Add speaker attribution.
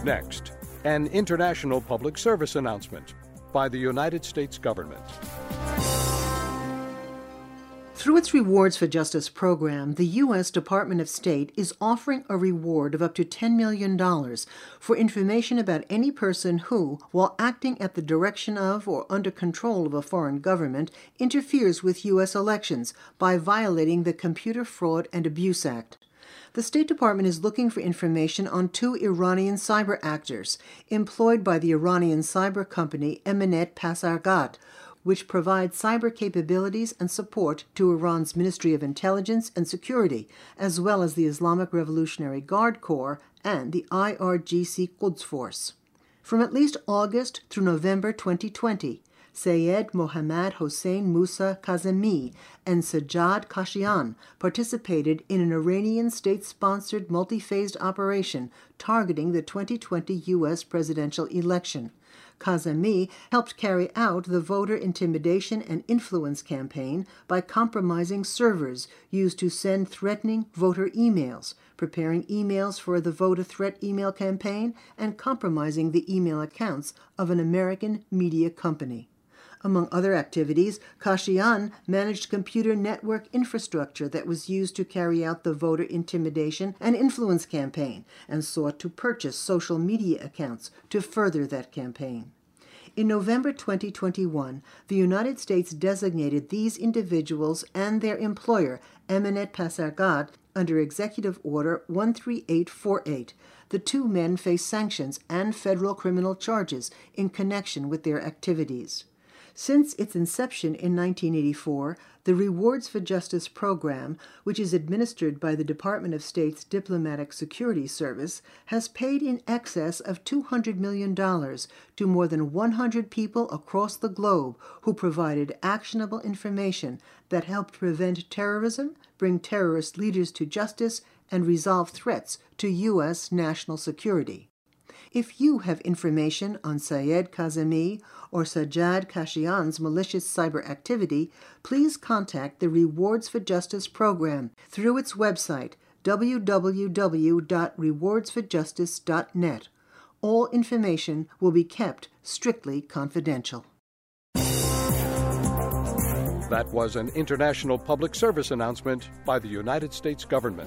Speaker 1: Next, an international public service announcement by the United States government.
Speaker 2: Through its Rewards for Justice program, the U.S. Department of State is offering a reward of up to $10 million for information about any person who, while acting at the direction of or under control of a foreign government, interferes with U.S. elections by violating the Computer Fraud and Abuse Act. The State Department is looking for information on 2 Iranian cyber actors employed by the Iranian cyber company Emanet Pasargad, which provides cyber capabilities and support to Iran's Ministry of Intelligence and Security, as well as the Islamic Revolutionary Guard Corps and the IRGC Quds Force. From at least August through November 2020, Sayed Mohammad Hossein Musa Kazemi and Sajjad Kashian participated in an Iranian state-sponsored multi-phased operation targeting the 2020 U.S. presidential election. Kazemi helped carry out the voter intimidation and influence campaign by compromising servers used to send threatening voter emails, preparing emails for the voter threat email campaign, and compromising the email accounts of an American media company. Among other activities, Kashian managed computer network infrastructure that was used to carry out the voter intimidation and influence campaign and sought to purchase social media accounts to further that campaign. In November 2021, the United States designated these individuals and their employer, Emanet Pasargad, under Executive Order 13848. The 2 men face sanctions and federal criminal charges in connection with their activities. Since its inception in 1984, the Rewards for Justice program, which is administered by the Department of State's Diplomatic Security Service, has paid in excess of $200 million to more than 100 people across the globe who provided actionable information that helped prevent terrorism, bring terrorist leaders to justice, and resolve threats to U.S. national security. If you have information on Sayed Kazemi or Sajjad Kashian's malicious cyber activity, please contact the Rewards for Justice program through its website, www.rewardsforjustice.net. All information will be kept strictly confidential.
Speaker 1: That was an international public service announcement by the United States government.